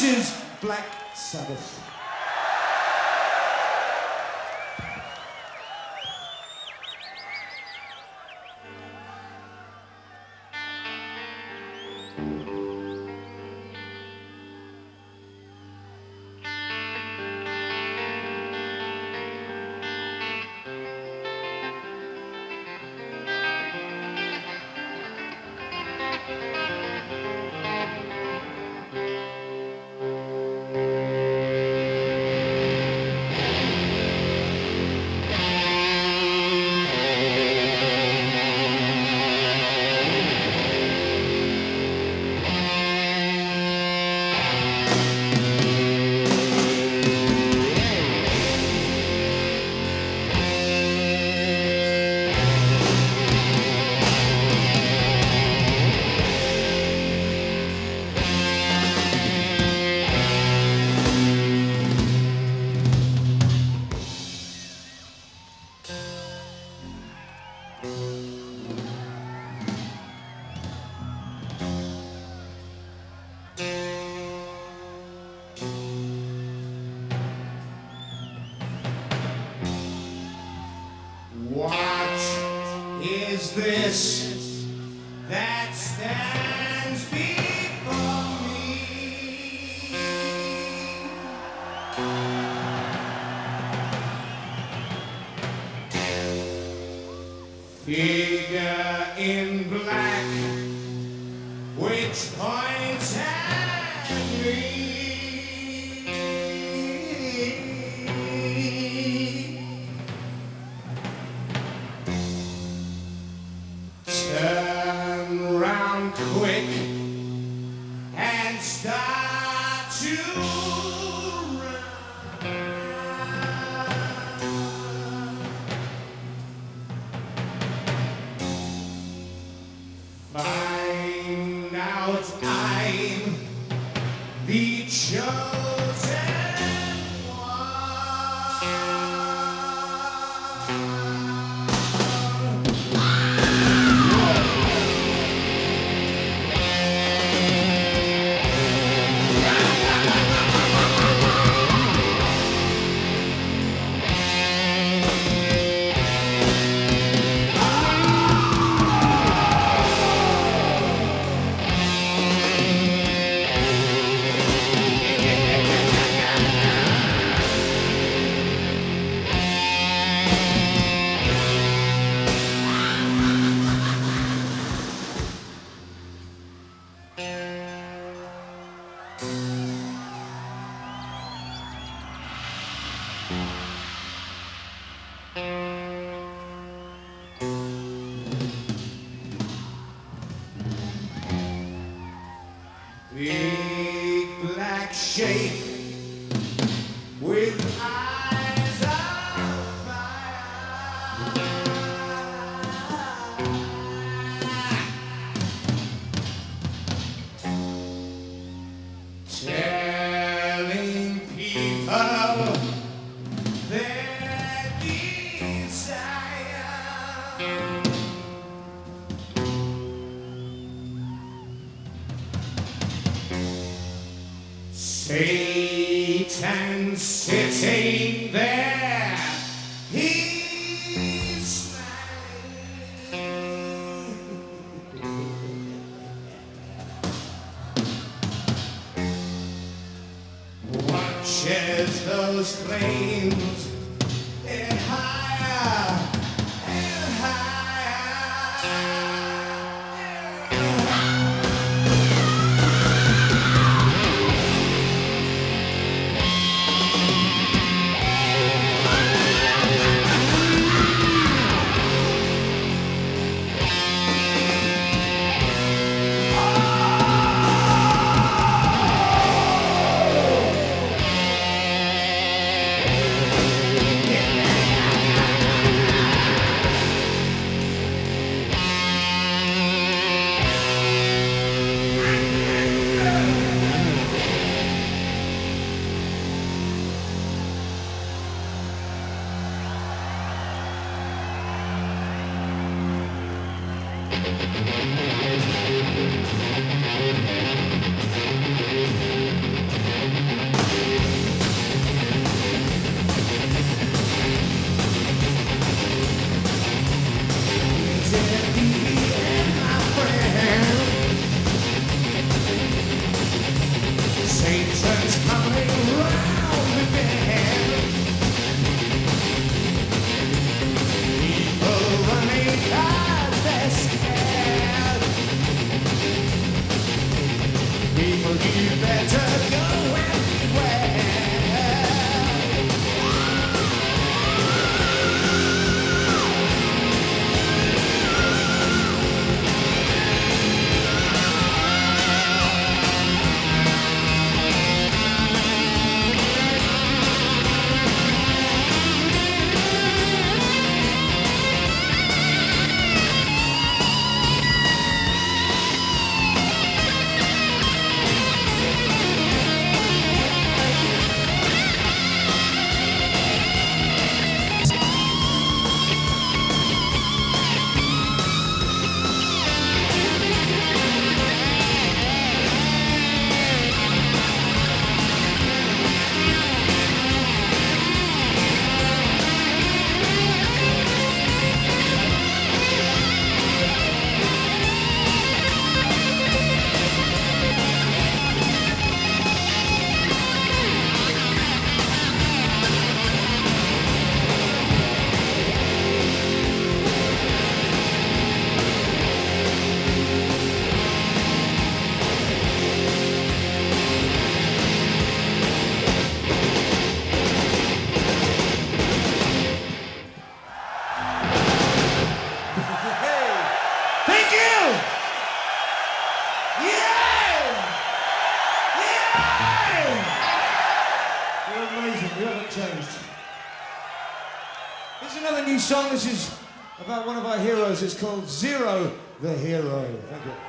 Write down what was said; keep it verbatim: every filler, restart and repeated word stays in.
This is Black Sabbath. What is this that stands before me? Figure in black, which points at me. Turn round quick and start to run. Find out I'm the chosen big black shape with eyes of fire, telling people their desire. Satan sitting there, he's smiling. Watches those flames get higher and higher. You're amazing. You haven't changed. This is another new song. This is about one of our heroes. It's called Zero the Hero. Thank you.